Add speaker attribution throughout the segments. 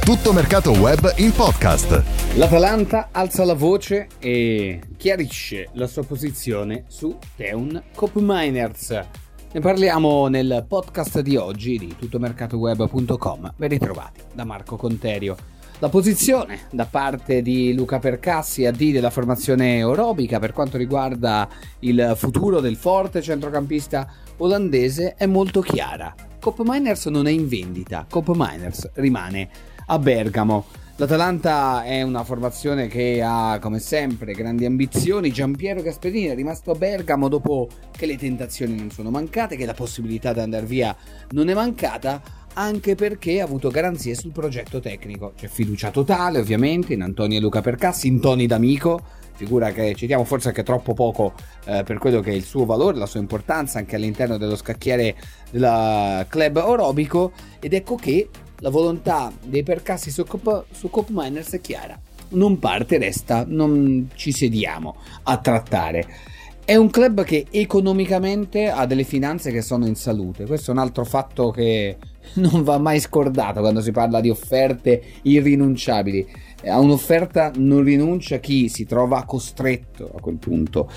Speaker 1: Tutto mercato web in podcast.
Speaker 2: L'Atalanta alza la voce e chiarisce la sua posizione su Teun Koopmeiners. Ne parliamo nel podcast di oggi di tuttomercatoweb.com. Ben ritrovati da Marco Conterio. La posizione da parte di Luca Percassi, AD della formazione orobica, per quanto riguarda il futuro del forte centrocampista olandese è molto chiara. Koopmeiners non è in vendita, Koopmeiners rimane a Bergamo. L'Atalanta è una formazione che ha, come sempre, grandi ambizioni. Giampiero Gasperini è rimasto a Bergamo dopo che le tentazioni non sono mancate, che la possibilità di andare via non è mancata, anche perché ha avuto garanzie sul progetto tecnico. C'è fiducia totale, ovviamente, in Antonio e Luca Percassi, in toni d'amico, figura che citiamo forse anche troppo poco per quello che è il suo valore, la sua importanza anche all'interno dello scacchiere del club orobico, ed ecco che la volontà dei Percassi su Koopmeiners è chiara. Non parte, resta, non ci sediamo a trattare. È un club che economicamente ha delle finanze che sono in salute. Questo è un altro fatto che non va mai scordato quando si parla di offerte irrinunciabili. A un'offerta non rinuncia chi si trova costretto a quel punto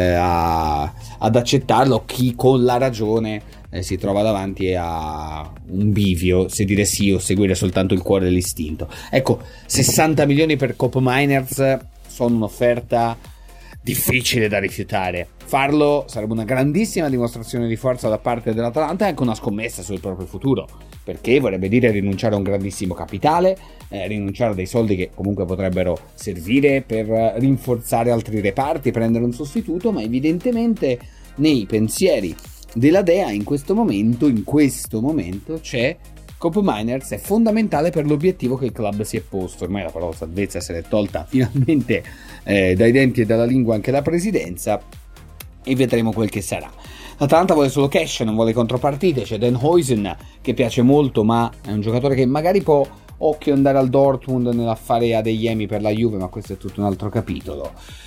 Speaker 2: ad accettarlo, chi con la ragione si trova davanti a un bivio, se dire sì o seguire soltanto il cuore dell'istinto. Ecco, 60 milioni per Koopmeiners sono un'offerta difficile da rifiutare. Farlo sarebbe una grandissima dimostrazione di forza da parte dell'Atalanta e anche una scommessa sul proprio futuro, perché vorrebbe dire rinunciare a un grandissimo capitale, rinunciare a dei soldi che comunque potrebbero servire per rinforzare altri reparti, prendere un sostituto, ma evidentemente nei pensieri della Dea in questo momento c'è Koopmeiners, è fondamentale per l'obiettivo che il club si è posto. Ormai la parola salvezza se l'è tolta finalmente dai denti e dalla lingua anche la presidenza, e vedremo quel che sarà. L'Atalanta vuole solo cash, non vuole contropartite. C'è Dan Huijsen che piace molto, ma è un giocatore che magari può occhio andare al Dortmund nell'affare Adeyemi per la Juve, ma questo è tutto un altro capitolo.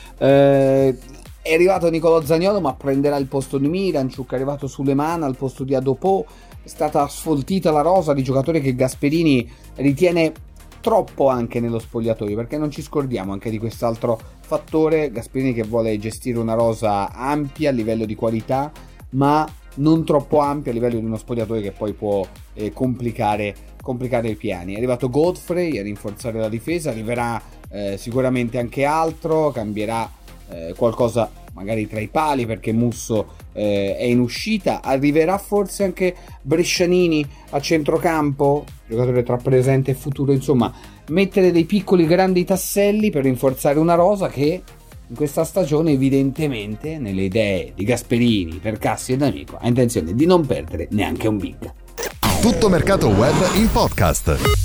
Speaker 2: È arrivato Nicolò Zaniolo, ma prenderà il posto di Miranchuk. È arrivato Suleiman al posto di Adopò. È stata sfoltita la rosa di giocatori che Gasperini ritiene troppo anche nello spogliatoio, perché non ci scordiamo anche di quest'altro fattore. Gasperini che vuole gestire una rosa ampia a livello di qualità, ma non troppo ampia a livello di uno spogliatoio che poi può complicare i piani. È arrivato Godfrey a rinforzare la difesa, arriverà sicuramente anche altro, cambierà qualcosa magari tra i pali perché Musso è in uscita. Arriverà forse anche Brescianini a centrocampo, giocatore tra presente e futuro. Insomma, mettere dei piccoli grandi tasselli per rinforzare una rosa che in questa stagione evidentemente nelle idee di Gasperini, Percassi e D'Amico ha intenzione di non perdere neanche un big.
Speaker 1: Tutto mercato web in podcast.